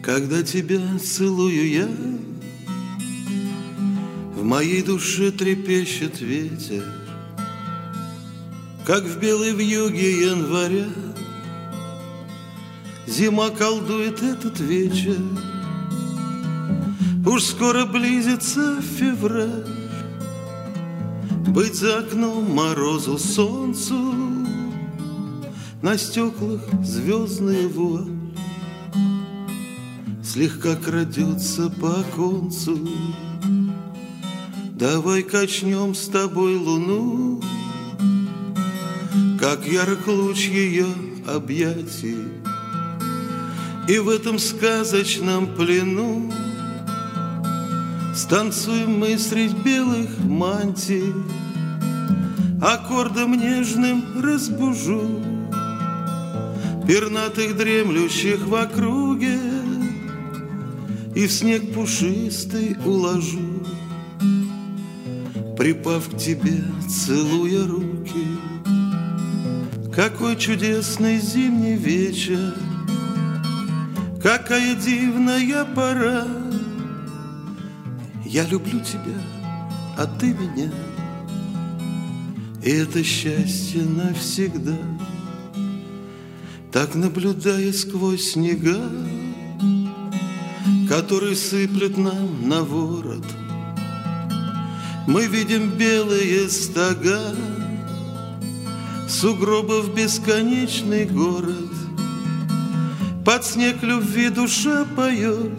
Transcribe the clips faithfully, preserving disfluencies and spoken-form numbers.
Когда тебя целую я, в моей душе трепещет ветер, как в белой вьюге января. Зима колдует этот вечер, уж скоро близится февраль. Быть за окном морозу, солнцу, на стеклах звездная вуаль слегка крадется по оконцу. Давай качнем с тобой луну, как ярок луч ее объятий, и в этом сказочном плену станцуем мы средь белых мантий. Аккордом нежным разбужу пернатых дремлющих в округе и в снег пушистый уложу, припав к тебе, целуя руки. Какой чудесный зимний вечер, какая дивная пора. Я люблю тебя, а ты меня, и это счастье навсегда. Так, наблюдая сквозь снега, которые сыплют нам на ворот, мы видим белые стога сугробов бесконечный город. Под снег любви душа поет,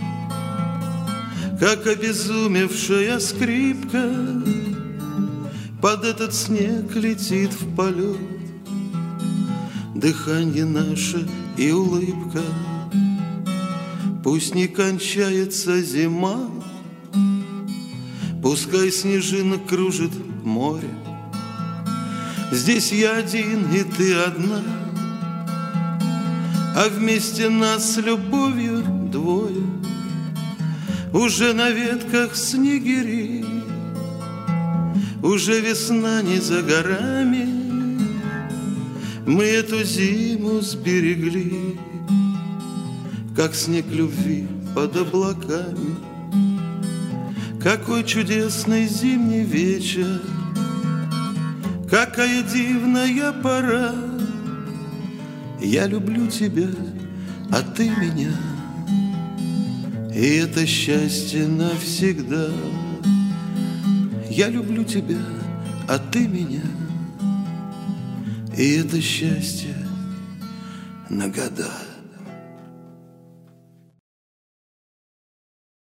как обезумевшая скрипка. Под этот снег летит в полет дыханье наше и улыбка. Пусть не кончается зима, пускай снежинок кружит море. Здесь я один и ты одна, а вместе нас с любовью двое. Уже на ветках снегири, уже весна не за горами. Мы эту зиму сберегли, как снег любви под облаками. Какой чудесный зимний вечер, какая дивная пора. Я люблю тебя, а ты меня, и это счастье навсегда. Я люблю тебя, а ты меня, и это счастье на года.